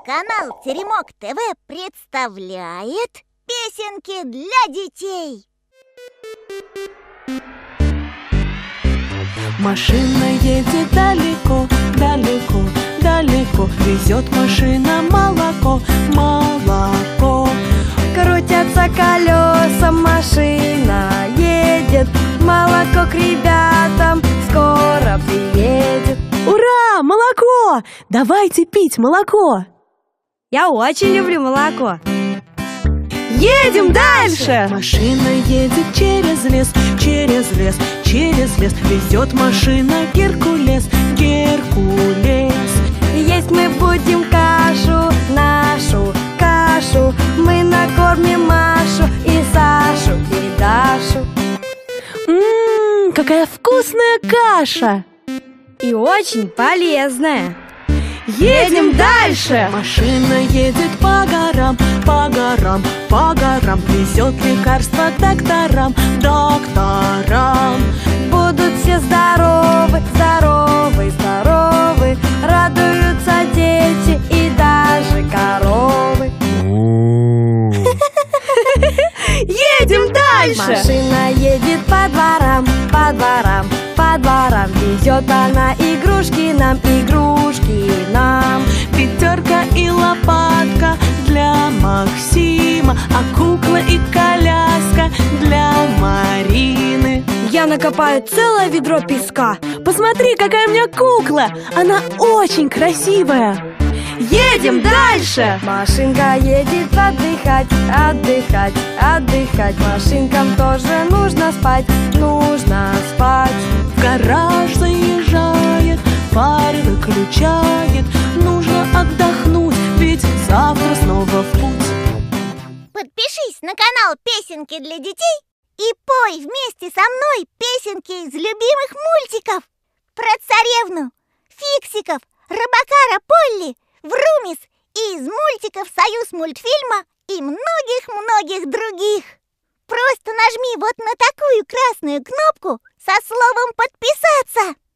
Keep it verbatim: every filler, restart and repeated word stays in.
Канал Теремок ТВ представляет песенки для детей. Машина едет далеко, далеко, далеко. Везет машина молоко, молоко. Крутятся колеса, машина едет. Молоко к ребятам скоро приедет. Ура, молоко! Давайте пить молоко. Я очень люблю молоко. Едем дальше! Машина едет через лес, через лес, через лес. Везет машина Геркулес, Геркулес. Есть мы будем кашу, нашу кашу. Мы накормим Машу и Сашу и Дашу. Ммм, какая вкусная каша! И очень полезная. Едем дальше! Машина едет по горам, по горам, по горам. Везет лекарства докторам, докторам. Будут все здоровы, здоровы, здоровы. Радуются дети и даже коровы. Едем дальше! Машина едет по дворам, по дворам, по дворам. Везет она игрушки нам, игрушки нам. Пятерка и лопатка для Максима, а кукла и коляска для Марины. Я накопаю целое ведро песка. Посмотри, какая у меня кукла! Она очень красивая! Едем дальше! Машинка едет отдыхать, отдыхать, отдыхать. Машинкам тоже нужно спать, нужно спать. В гараж заезжает, фары выключает. Нужно отдохнуть, ведь завтра снова в путь. Подпишись на канал Песенки для детей и пой вместе со мной песенки из любимых мультиков про царевну, фиксиков, рыбакара Полли, Врумис и из мультиков Союз мультфильма и многих-многих других. Просто нажми вот на такую красную кнопку со словом «Подписаться».